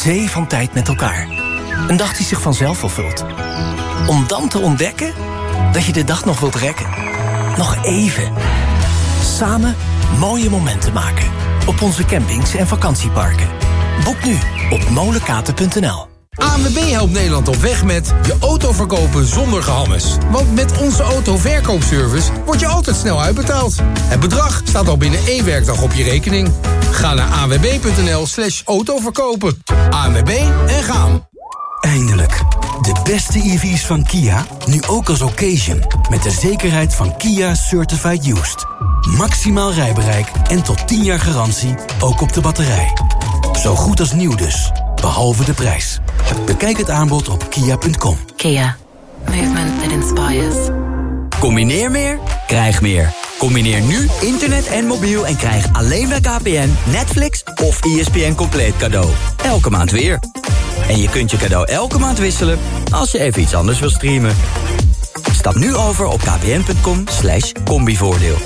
zee van tijd met elkaar. Een dag die zich vanzelf vervult. Om dan te ontdekken dat je de dag nog wilt rekken. Nog even. Samen mooie momenten maken. Op onze campings en vakantieparken. Boek nu op molenkaten.nl. ANWB helpt Nederland op weg met je auto verkopen zonder gehammes. Want met onze autoverkoopservice word je altijd snel uitbetaald. Het bedrag staat al binnen 1 werkdag op je rekening. Ga naar anwb.nl/autoverkopen. ANWB en gaan. Eindelijk. De beste EV's van Kia, nu ook als occasion. Met de zekerheid van Kia Certified Used. Maximaal rijbereik en tot 10 jaar garantie, ook op de batterij. Zo goed als nieuw dus, behalve de prijs. Bekijk het aanbod op kia.com. Kia. Movement that inspires. Combineer meer, krijg meer. Combineer nu internet en mobiel en krijg alleen bij KPN Netflix of ESPN Compleet cadeau. Elke maand weer. En je kunt je cadeau elke maand wisselen als je even iets anders wil streamen. Stap nu over op kpn.com/combivoordeel.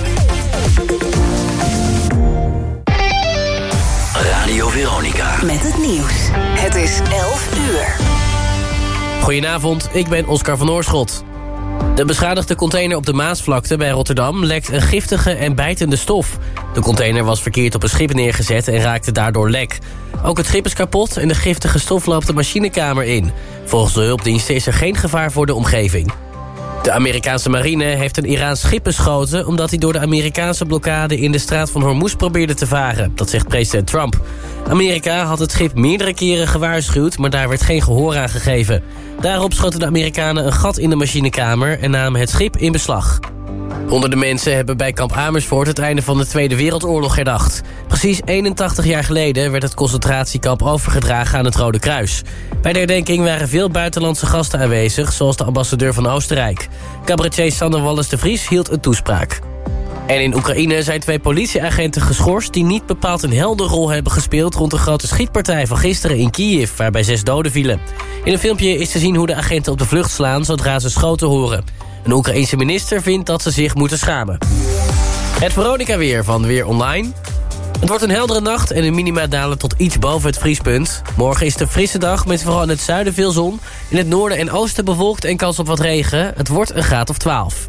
Radio Veronica. Met het nieuws. Het is 11 uur. Goedenavond, ik ben Oscar van Oorschot. De beschadigde container op de Maasvlakte bij Rotterdam lekt een giftige en bijtende stof. De container was verkeerd op een schip neergezet en raakte daardoor lek. Ook het schip is kapot en de giftige stof loopt de machinekamer in. Volgens de hulpdiensten is er geen gevaar voor de omgeving. De Amerikaanse marine heeft een Iraans schip beschoten omdat hij door de Amerikaanse blokkade in de straat van Hormuz probeerde te varen. Dat zegt president Trump. Amerika had het schip meerdere keren gewaarschuwd, maar daar werd geen gehoor aan gegeven. Daarop schoten de Amerikanen een gat in de machinekamer en namen het schip in beslag. Honderden mensen hebben bij kamp Amersfoort het einde van de Tweede Wereldoorlog herdacht. Precies 81 jaar geleden werd het concentratiekamp overgedragen aan het Rode Kruis. Bij de herdenking waren veel buitenlandse gasten aanwezig, zoals de ambassadeur van Oostenrijk. Cabaretier Sanne Wallis de Vries hield een toespraak. En in Oekraïne zijn 2 politieagenten geschorst die niet bepaald een helder rol hebben gespeeld rond de grote schietpartij van gisteren in Kiev, waarbij 6 doden vielen. In een filmpje is te zien hoe de agenten op de vlucht slaan zodra ze schoten horen. Een Oekraïense minister vindt dat ze zich moeten schamen. Het Veronica-weer van Weer Online. Het wordt een heldere nacht en de minima dalen tot iets boven het vriespunt. Morgen is het een frisse dag met vooral in het zuiden veel zon. In het noorden en oosten bewolkt en kans op wat regen. Het wordt een graad of 12.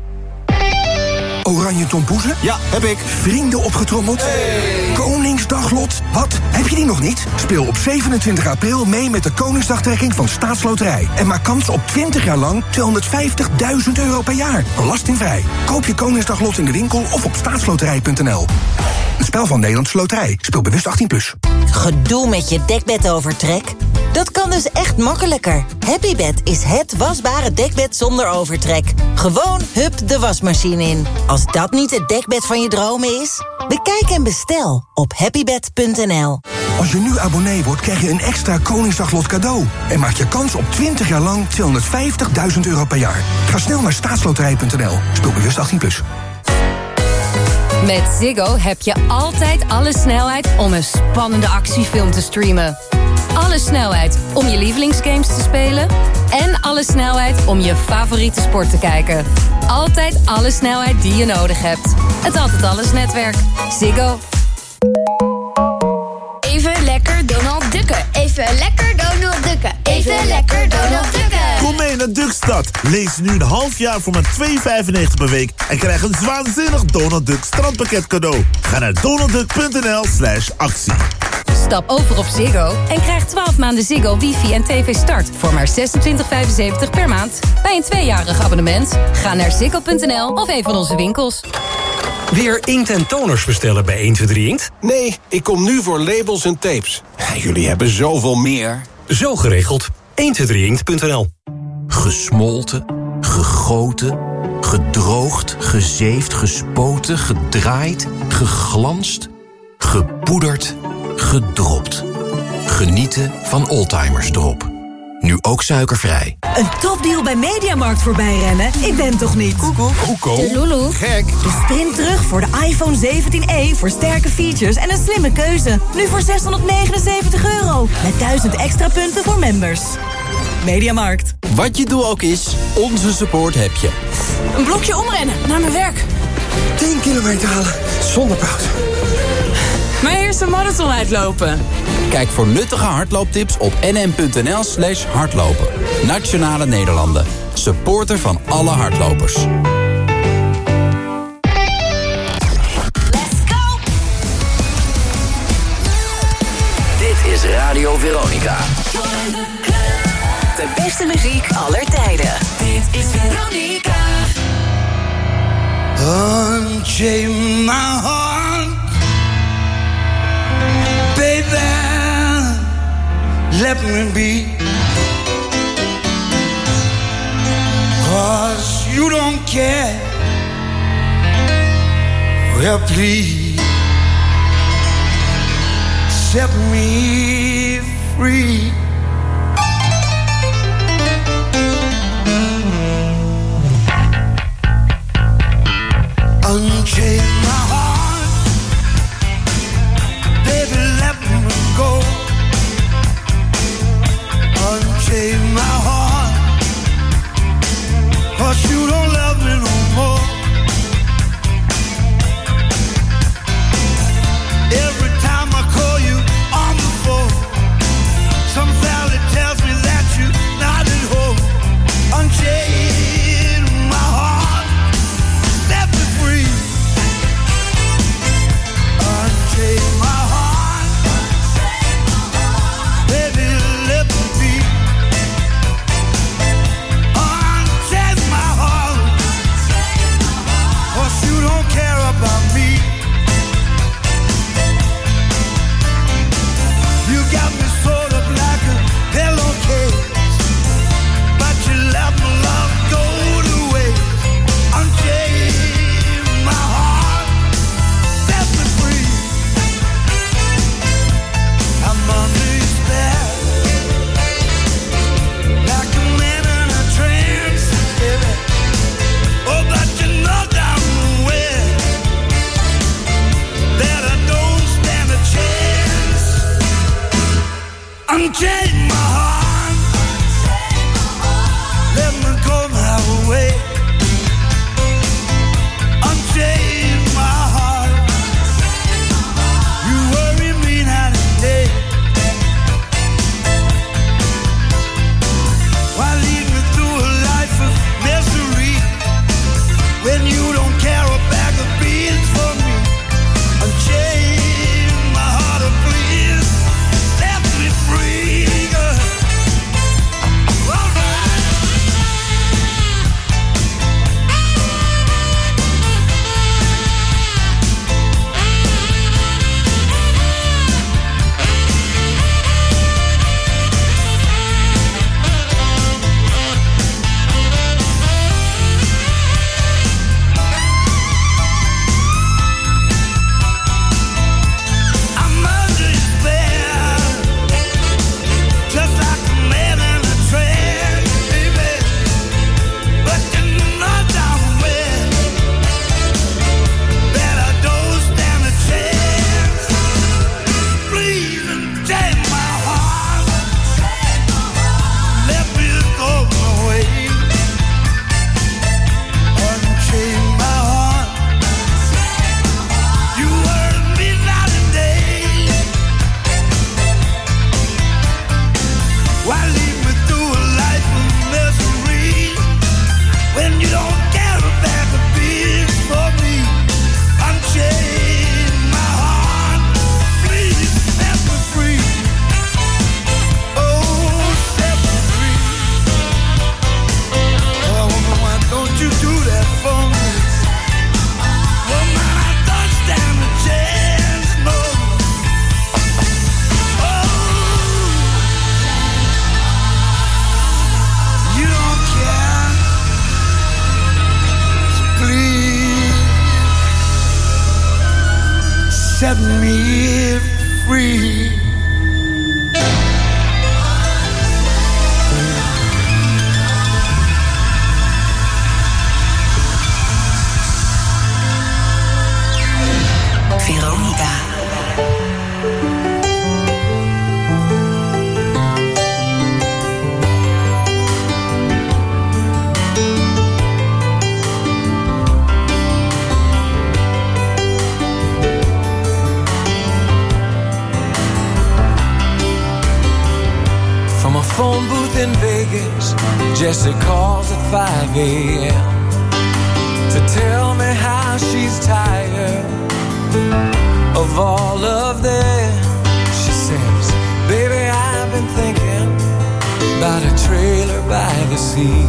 Oranje tompoezen? Ja, heb ik. Vrienden opgetrommeld? Hey. Koningsdaglot? Wat? Heb je die nog niet? Speel op 27 april mee met de Koningsdagtrekking van Staatsloterij. En maak kans op 20 jaar lang 250.000 euro per jaar. Belastingvrij. Koop je Koningsdaglot in de winkel of op staatsloterij.nl. Een spel van Nederlandse Loterij. Speel bewust 18+. Gedoe met je dekbedovertrek? Dat kan dus echt makkelijker. Happybed is het wasbare dekbed zonder overtrek. Gewoon hup de wasmachine in. Als dat niet het dekbed van je dromen is, bekijk en bestel op happybed.nl. Als je nu abonnee wordt, krijg je een extra Koningsdaglot cadeau. En maak je kans op 20 jaar lang 250.000 euro per jaar. Ga snel naar staatsloterij.nl. Speel bewust 18+. Met Ziggo heb je altijd alle snelheid om een spannende actiefilm te streamen. Alle snelheid om je lievelingsgames te spelen. En alle snelheid om je favoriete sport te kijken. Altijd alle snelheid die je nodig hebt. Het Altijd Alles netwerk. Ziggo. Even lekker Donald Ducken. Even lekker Donald Ducken. Even lekker Donald Ducken. Kom mee naar Duckstad. Lees nu een half jaar voor maar $2,95 per week. En krijg een waanzinnig Donald Duck strandpakket cadeau. Ga naar donaldduck.nl/actie. Stap over op Ziggo en krijg 12 maanden Ziggo, wifi en tv start voor maar $26,75 per maand. Bij een 2-jarig abonnement. Ga naar ziggo.nl of een van onze winkels. Weer inkt en toners bestellen bij 123 Inkt? Nee, ik kom nu voor labels en tapes. Jullie hebben zoveel meer. Zo geregeld. 123inkt.nl. Gesmolten, gegoten, gedroogd, gezeefd, gespoten, gedraaid, geglanst, gepoederd, gedropt. Genieten van Oldtimers Drop. Nu ook suikervrij. Een topdeal bij Mediamarkt voorbij rennen? Ik ben toch niet? Koeko. De Lulu. Gek. Dus sprint terug voor de iPhone 17e voor sterke features en een slimme keuze. Nu voor €679. Met 1000 extra punten voor members. Mediamarkt. Wat je doel ook is, onze support heb je. Een blokje omrennen naar mijn werk. 10 kilometer halen zonder pauze. Mijn eerste marathon uitlopen. Kijk voor nuttige hardlooptips op nm.nl/hardlopen. Nationale Nederlanden. Supporter van alle hardlopers. Dit is Radio Veronica. De beste muziek aller tijden. Dit is Veronica. Unchain my heart, baby, let me be. 'Cause you don't care. Well, please set me free. Unchain my heart, baby, let me go. Unchain my heart, 'cause you don't love me no more. Every time I call you on the phone, some valley tells me that you're not at home. Unchain my heart, set me free. Unchain my heart, baby, let me be. Unchain my heart, 'cause you don't care about me. You got me sort of like a pillowcase, but you let my love go to waste. Unchain my heart, set me free. I'm under your spell, like a man in a trance, baby. Oh, but you know damn well that I don't stand a chance. Unchain my heart, let me go my way. Unchain my heart, you worry me night and day. Why lead me through a life of misery when you don't care a bag of beans for me? Unchain my heart, oh please, set me free, girl. phone booth in Vegas, Jessie calls at 5 a.m. to tell me how she's tired of all of them. She says, baby, I've been thinking about a trailer by the sea.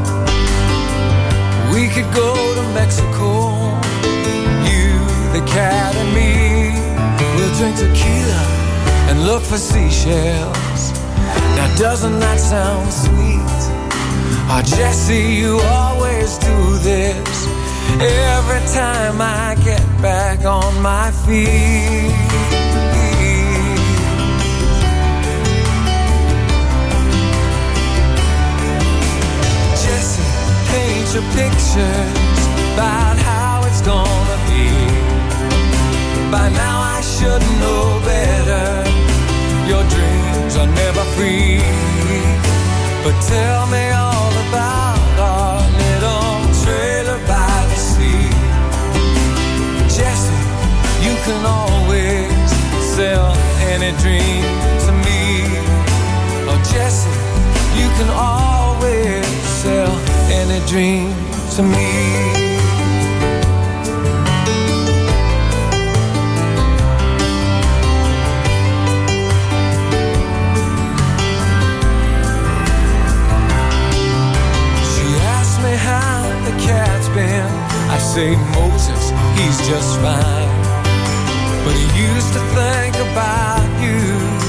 We could go to Mexico, you, the cat and me. We'll drink tequila and look for seashells. Now doesn't that sound sweet? Oh, Jessie, you always do this every time I get back on my feet. Jessie, paint your pictures about how it's gonna be. By now I should know better. Your dreams are never free. But tell me all about our little trailer by the sea. Jessie, you can always sell any dream to me. Oh, Jessie, you can always sell any dream to me. How the cat's been, I say Moses, he's just fine. But he used to think about you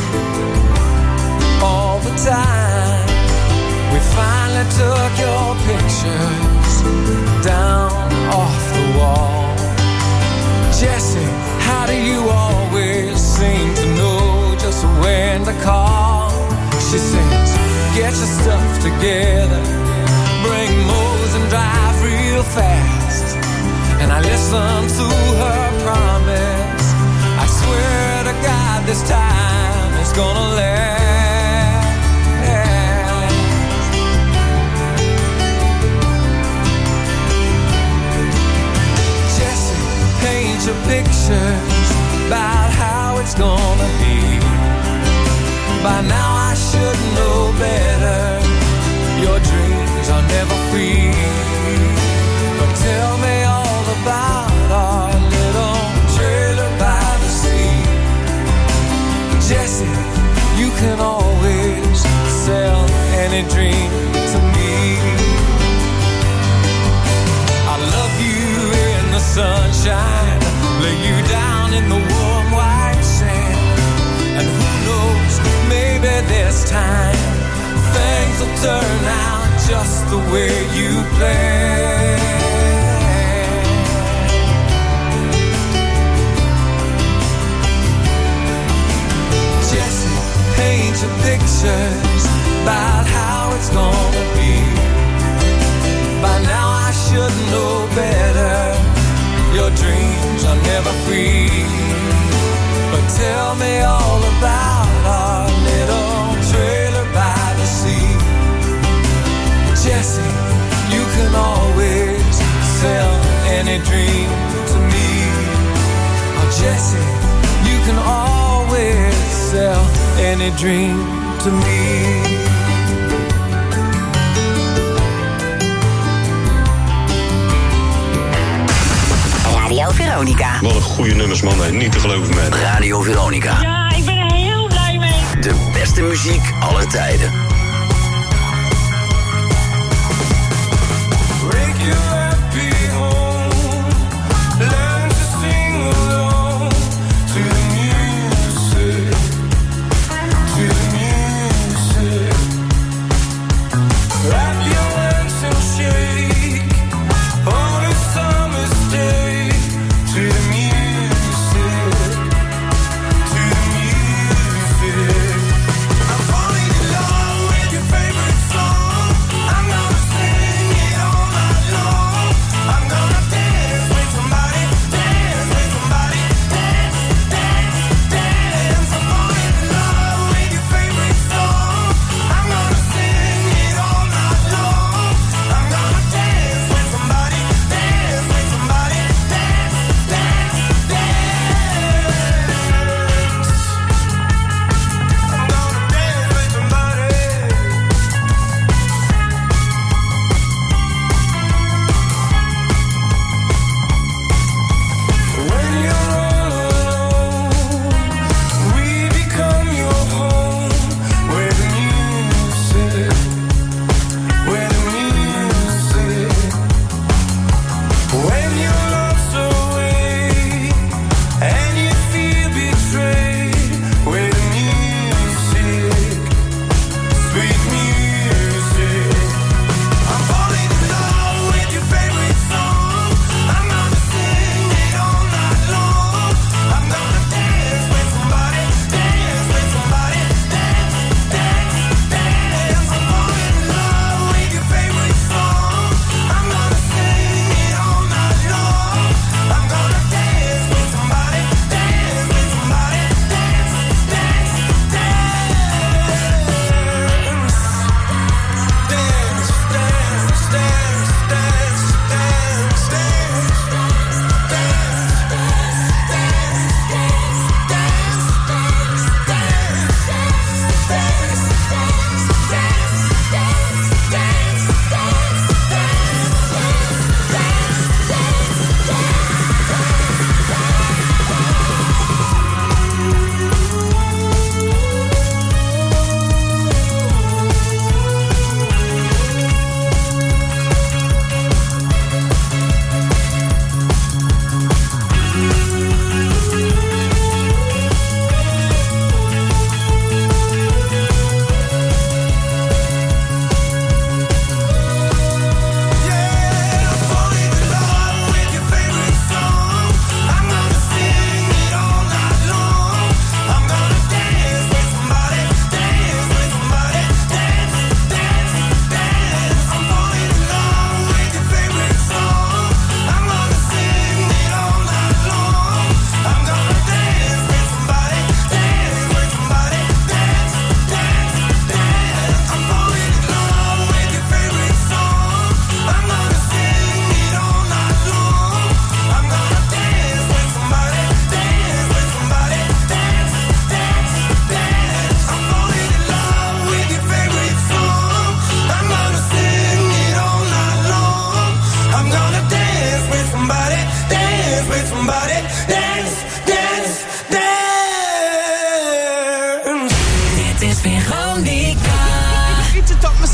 all the time. We finally took your pictures down off the wall. Jessie, how do you always seem to know just when to call? She says, get your stuff together, bring Mose and drive real fast. And I listen to her promise. I swear to God this time it's gonna last. Jessie, paint your pictures about how it's gonna be. By now I should know better. Your dreams are never free. But tell me all about our little trailer by the sea. Jessie, you can always sell any dream to me. I love you in the sunshine, lay you down in the warm white sand. And who knows, maybe this time things will turn out just the way you planned. Jessie, paint your pictures about how it's gonna be. By now I should know better. Your dreams are never free. But tell me all about our little trailer by the sea. Jessie, you can always sell any dream to me. Oh, Jessie, you can always sell any dream to me. Radio Veronica. Wat een goede nummers, man. Hè. Niet te geloven, man. Radio Veronica. Ja, ik ben er heel blij mee. De beste muziek aller tijden. Break your happy home. Learn to sing along to the music. To the music. Wrap your hands and shake on a summer's day. To the music. To the music. I'm falling in love with your favorite song. I'm gonna sing it all night long.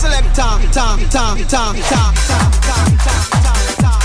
select ta ta ta ta ta ta ta ta ta.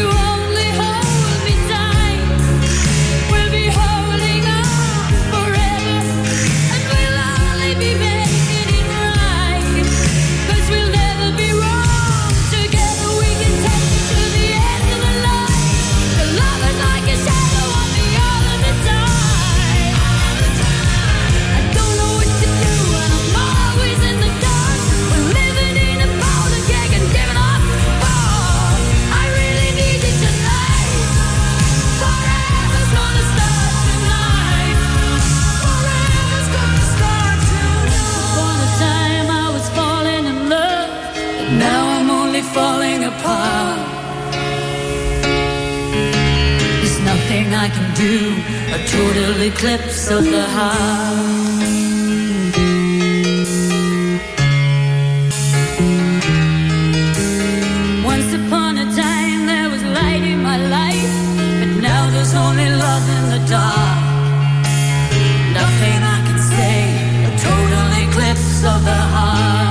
Forever. I can do, a total eclipse of the heart. Once upon a time there was light in my life, but now there's only love in the dark. Nothing I can say, a total eclipse of the heart.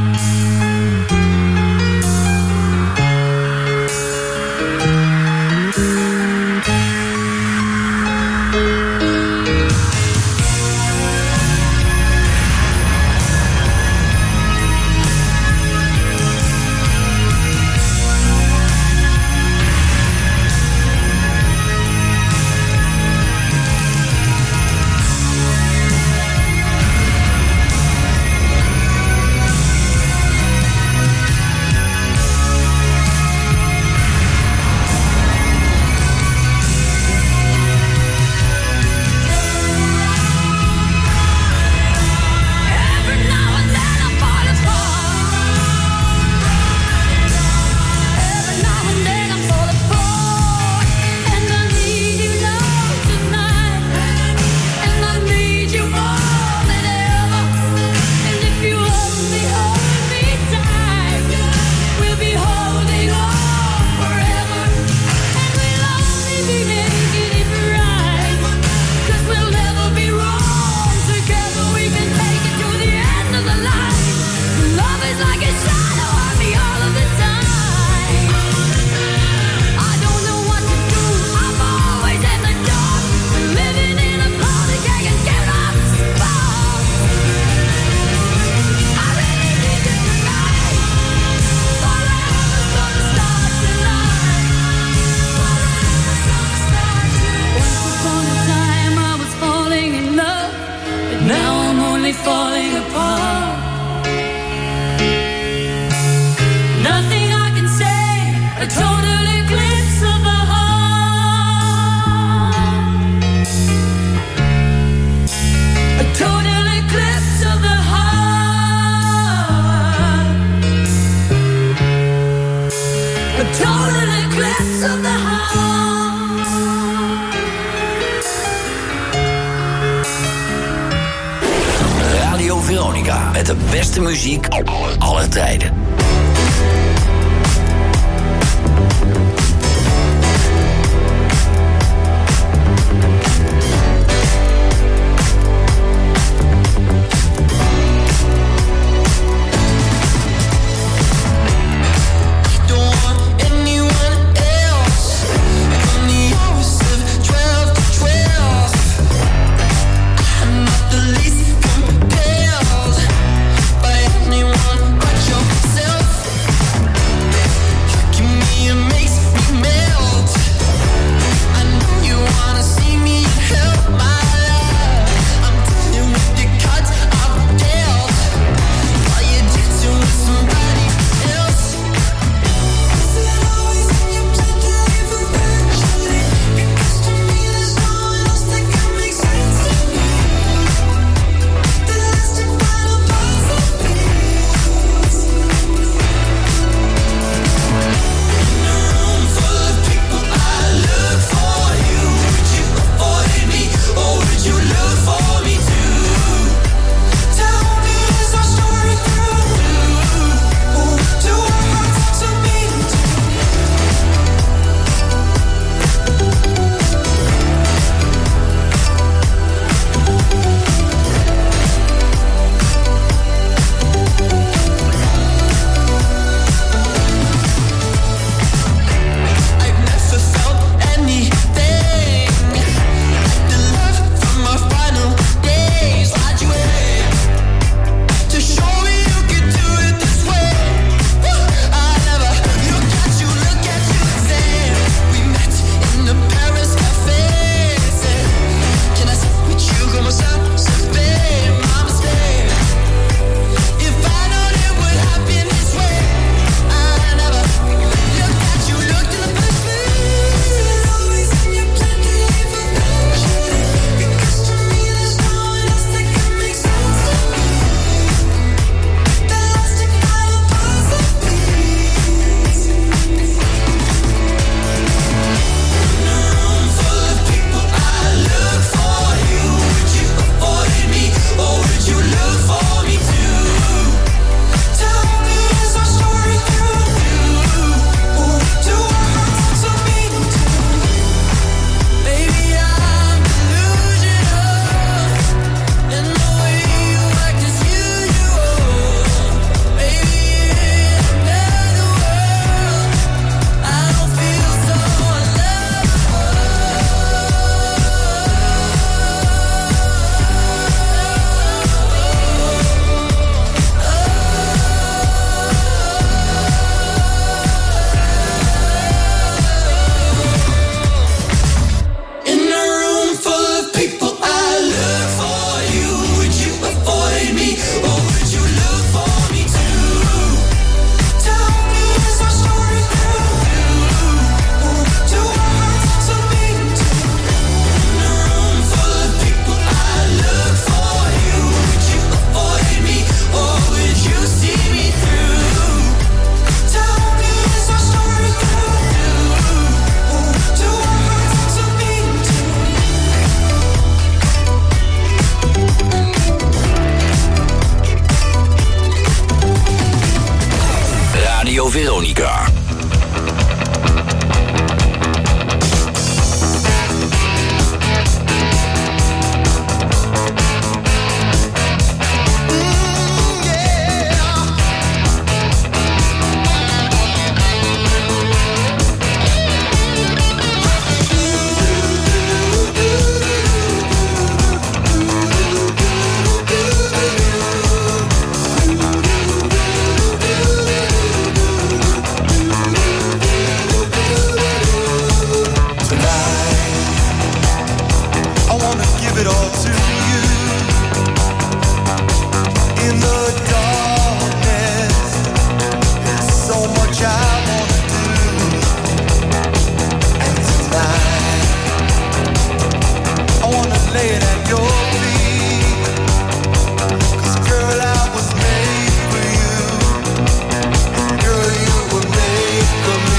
Met de beste muziek aller tijden. Yourself it all to you. In the darkness, there's so much I wanna do. And tonight, I wanna lay it at your feet. 'Cause girl, I was made for you. And girl, you were made for me.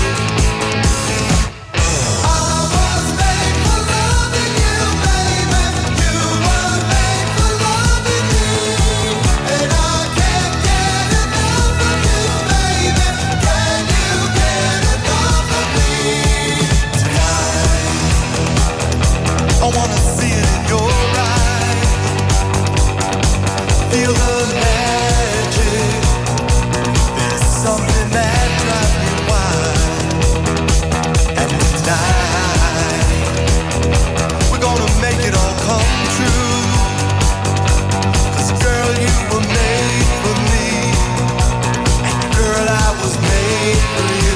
I wanna see it in your eyes. Feel the magic. There's something that drives me wild. And tonight, we're gonna make it all come true. 'Cause girl, you were made for me. And girl, I was made for you.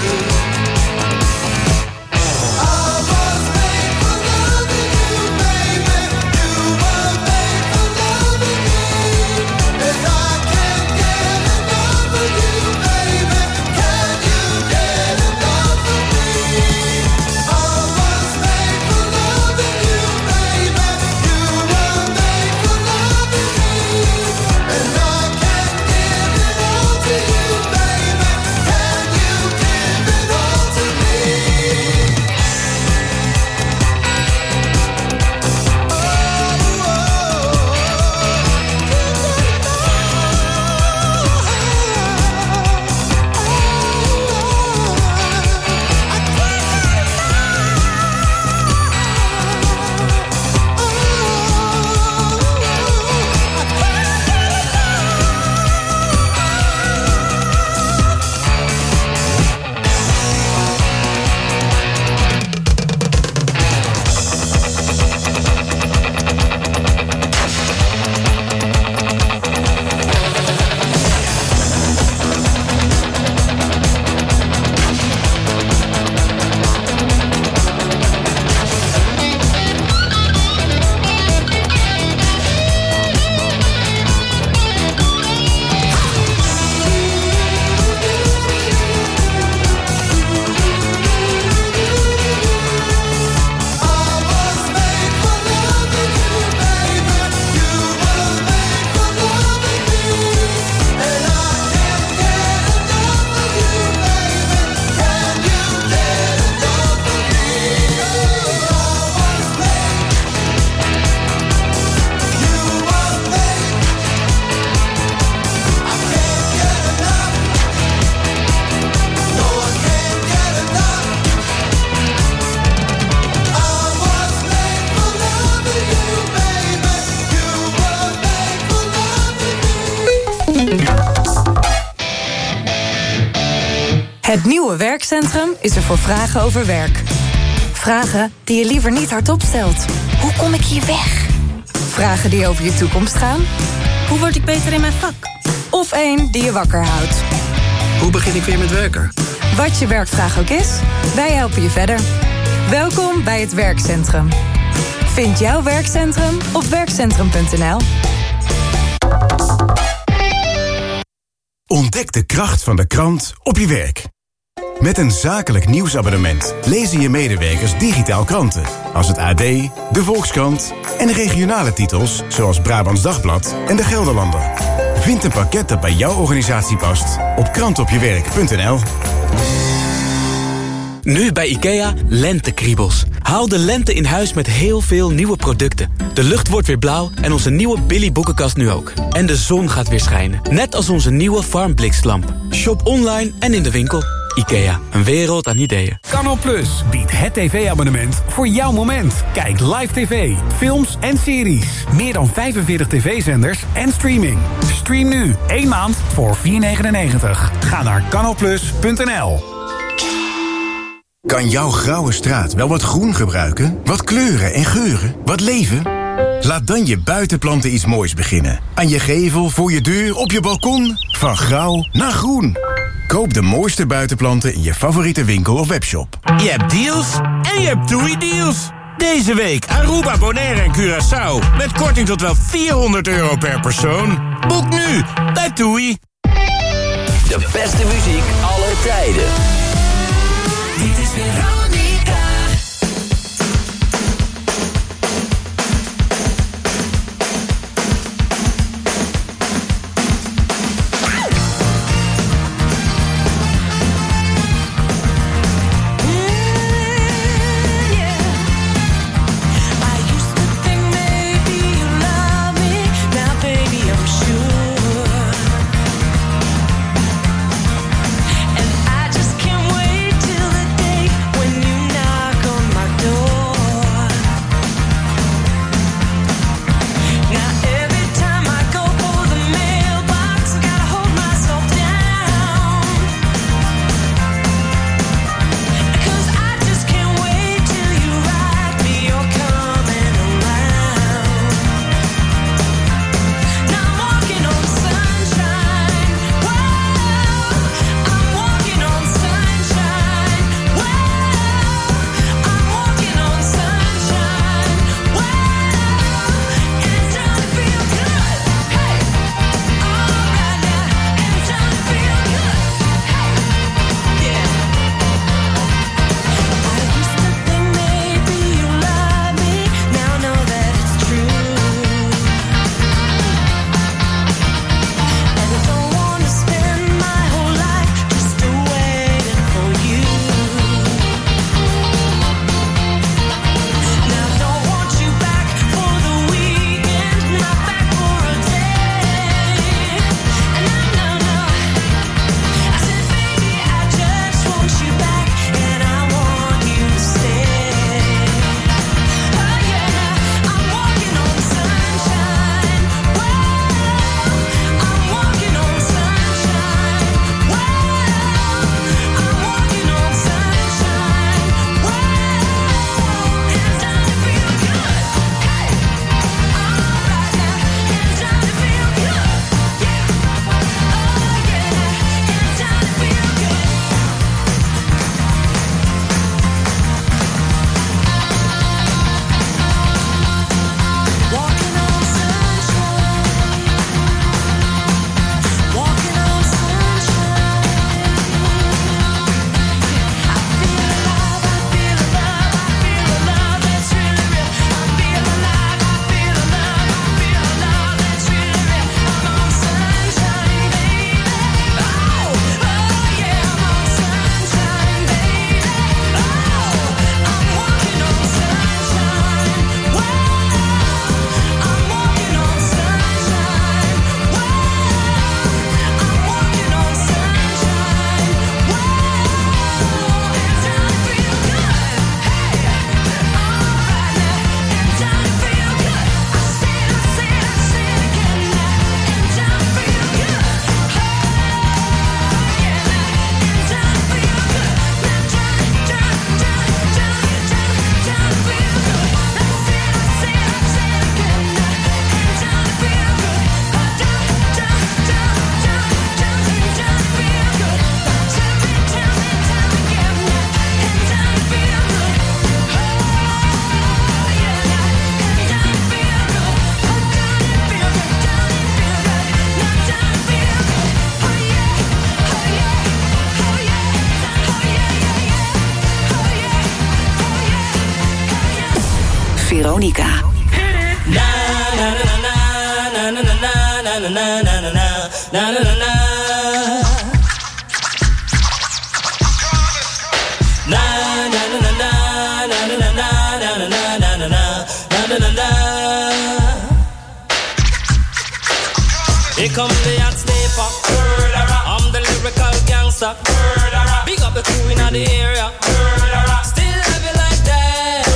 Het nieuwe werkcentrum is er voor vragen over werk. Vragen die je liever niet hardop stelt. Hoe kom ik hier weg? Vragen die over je toekomst gaan. Hoe word ik beter in mijn vak? Of één die je wakker houdt. Hoe begin ik weer met werken? Wat je werkvraag ook is, wij helpen je verder. Welkom bij het werkcentrum. Vind jouw werkcentrum op werkcentrum.nl. Ontdek de kracht van de krant op je werk. Met een zakelijk nieuwsabonnement lezen je medewerkers digitaal kranten. Als het AD, de Volkskrant en regionale titels zoals Brabants Dagblad en de Gelderlander. Vind een pakket dat bij jouw organisatie past op krantopjewerk.nl. Nu bij IKEA lentekriebels. Haal de lente in huis met heel veel nieuwe producten. De lucht wordt weer blauw en onze nieuwe Billy boekenkast nu ook. En de zon gaat weer schijnen. Net als onze nieuwe Farmblikslamp. Shop online en in de winkel. IKEA, een wereld aan ideeën. Canal Plus biedt het tv-abonnement voor jouw moment. Kijk live tv, films en series. Meer dan 45 tv-zenders en streaming. Stream nu 1 maand voor $4,99. Ga naar canalplus.nl. Kan jouw grauwe straat wel wat groen gebruiken? Wat kleuren en geuren? Wat leven? Laat dan je buitenplanten iets moois beginnen. Aan je gevel, voor je deur, op je balkon. Van grauw naar groen. Koop de mooiste buitenplanten in je favoriete winkel of webshop. Je hebt deals en je hebt doei-deals. Deze week Aruba, Bonaire en Curaçao. Met korting tot wel €400 per persoon. Boek nu bij TUI. De beste muziek aller tijden. Dit is Veronica. Veronica. Here come the hot sniper. I'm the lyrical gangster. Big up the crew in the area. Still have it like that.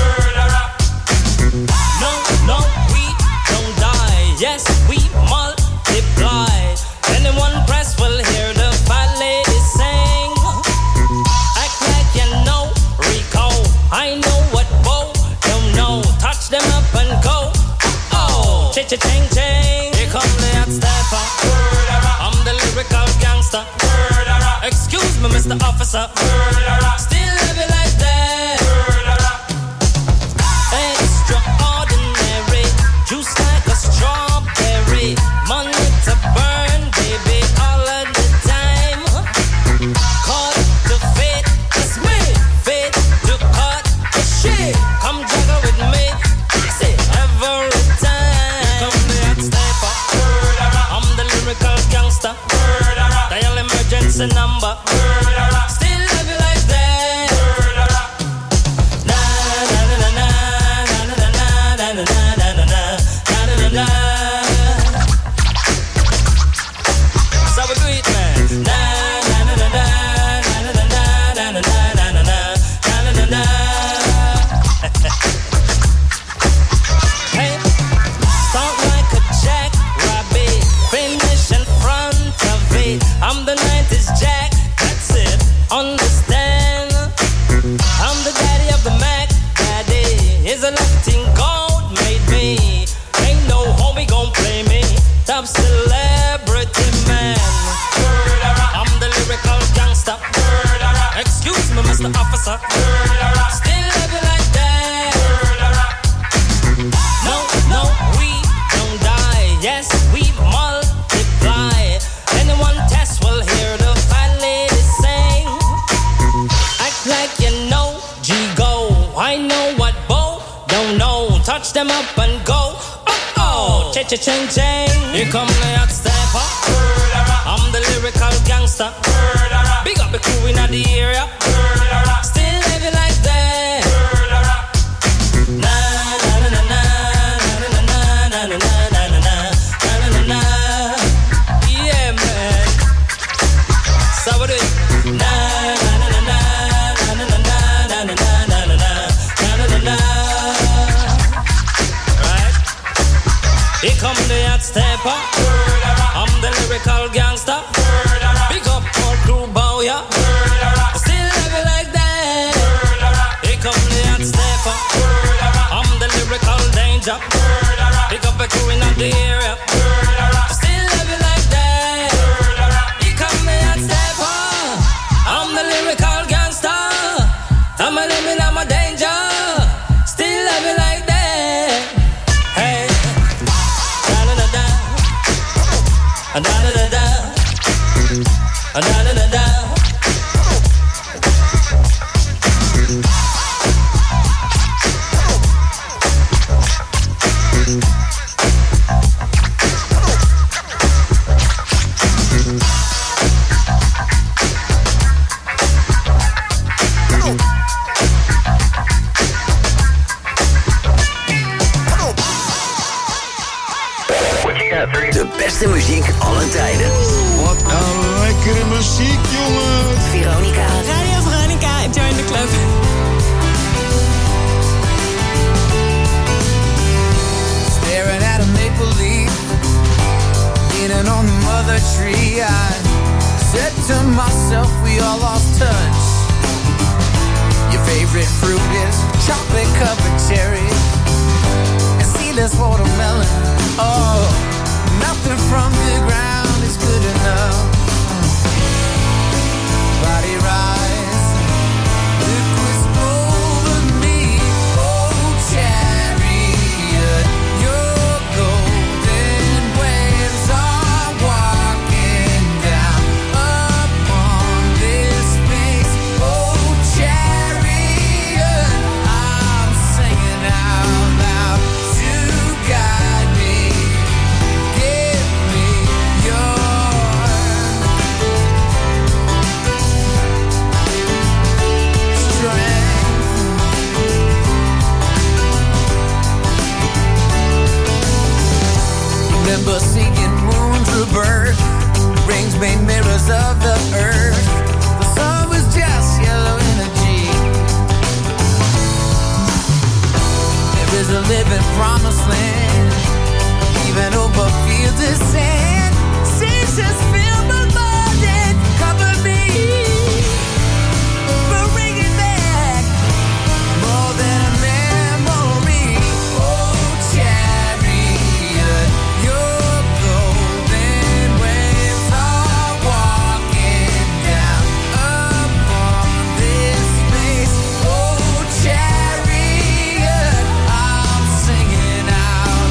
No, we don't die. Yes, we multiply. Anyone press will hear the fat lady sing. Act like you know Rico. I know what Bo don't know. Touch them up and go. Oh, cha-cha-ching-ching. Here come the hot stepper. I'm the lyrical gangster. Excuse me, Mr. Officer. Still love it like that. just a number. Still love you like that. Na na na na na na na na na na na na na na. So we do it, man. Na na na na na na na na na na na na na na. Hey, start like a jackrabbit, finish in front of it. I'm the 90s Jack, that's it. Understand? I'm the daddy of the Mac. Daddy is a Latin God made me. Ain't no homie gon' play me. Top celebrity man. I'm the lyrical gangster. Excuse me, Mr. Officer. Still love you like that. No, no, we don't die. Yes, we multiply. Anyone test will hear the fat lady sing. Act like you know G-Go. I know what Bo don't know. Touch them up and go. Oh, cha-cha-ching-ching. Here come the hot stepper. I'm the lyrical gangster. Big up the crew in the area. Still living like that. Na na na na na na na na na na na na na. Yeah, man. So what do it? Na na na na na na na na na na na na na. Right? Here come the hot stepper. I'm the lyrical gangster. Big up all crew bow, yeah. Still love you like that. Here come the hot stepper. I'm the lyrical danger. Big up the crew in the area. Still love you like that. Here come the hot stepper. I'm the lyrical gangster. I'm a living, I'm a danger. Still love you like that. Hey. Da-da-da-da. Da-da-da-da. Da-da-da-da. De beste muziek aller tijden. Wat een lekkere muziek, jongen. Veronica. Radio Veronica, join the club. Staring at a maple leaf, leaning on the mother tree. I said to myself, we all lost touch. Your favorite fruit is chocolate covered cherries and seedless watermelon. Oh, nothing from the ground is good enough. Body rise, liquids over me. Oh, chariot, your golden waves are walking down upon this space. Oh, chariot, I'm singing out loud to guide me. Give me your remember seeing moons rebirth, rings made mirrors of the earth. The sun was just yellow energy. There is a living promised land, even over fields of sand. Seasons fill my mind and cover me. We'll bring it back, more than a memory. Oh, chariot, your golden waves are walking down upon this space. Oh, chariot, I'm singing out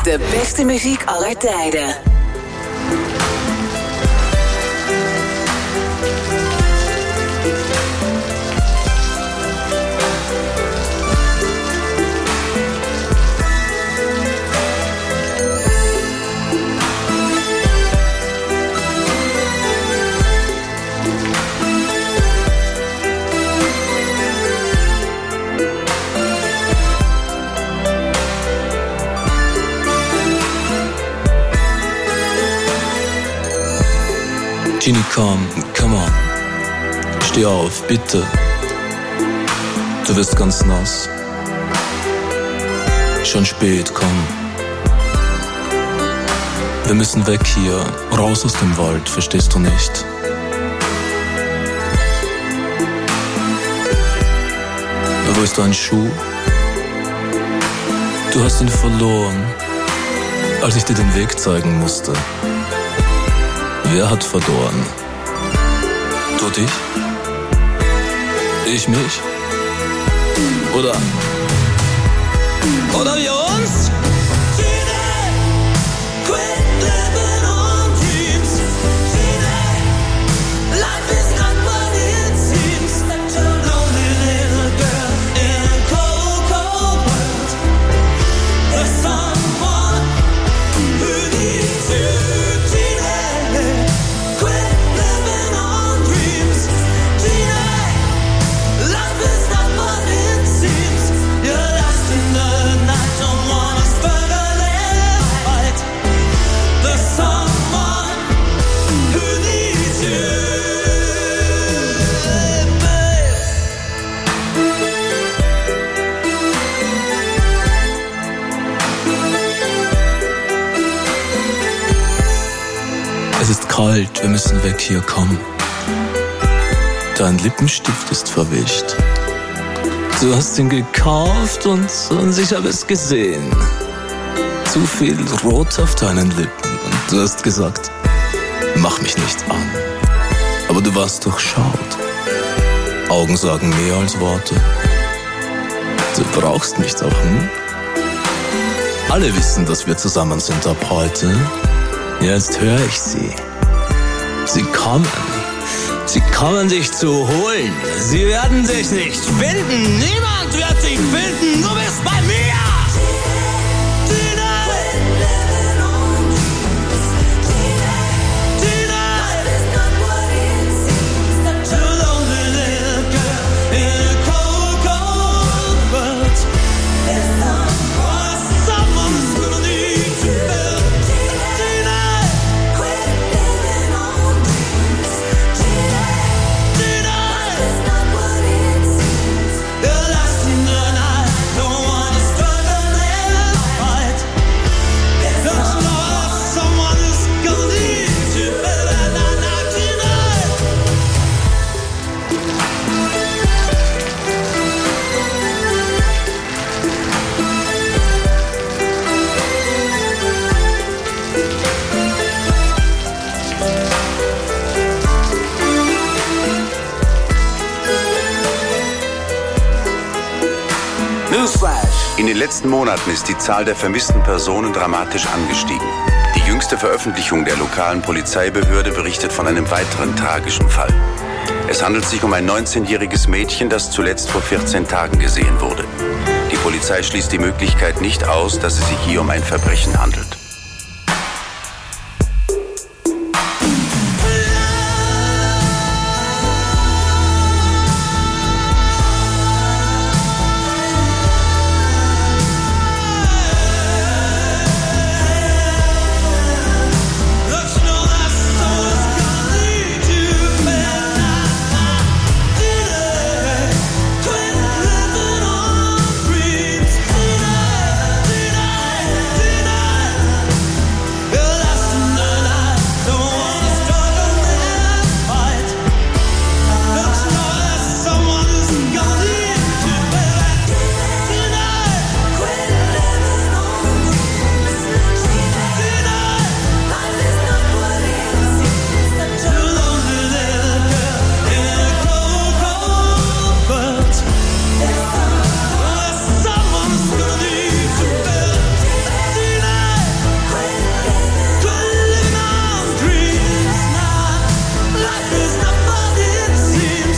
De beste muziek aller tijden. Genie, come on. Steh auf, bitte. Du wirst ganz nass. Schon spät, komm. Wir müssen weg hier, raus aus dem Wald, verstehst du nicht? Wo ist dein Schuh? Du hast ihn verloren, als ich dir den Weg zeigen musste. Wer hat verloren? Du dich? Ich mich? Oder wir uns? Es ist kalt, wir müssen weg hier, komm. Dein Lippenstift ist verwischt. Du hast ihn gekauft und ich habe es gesehen. Zu viel Rot auf deinen Lippen und du hast gesagt, mach mich nicht an. Aber du warst durchschaut. Augen sagen mehr als Worte. Du brauchst mich doch, hm? Alle wissen, dass wir zusammen sind ab heute. Jetzt höre ich sie. Sie kommen. Sie kommen dich zu holen. Sie werden dich nicht finden. Niemand wird dich finden. Du bist bei mir. In den letzten Monaten ist die Zahl der vermissten Personen dramatisch angestiegen. Die jüngste Veröffentlichung der lokalen Polizeibehörde berichtet von einem weiteren tragischen Fall. Es handelt sich um ein 19-jähriges Mädchen, das zuletzt vor 14 Tagen gesehen wurde. Die Polizei schließt die Möglichkeit nicht aus, dass es sich hier um ein Verbrechen handelt.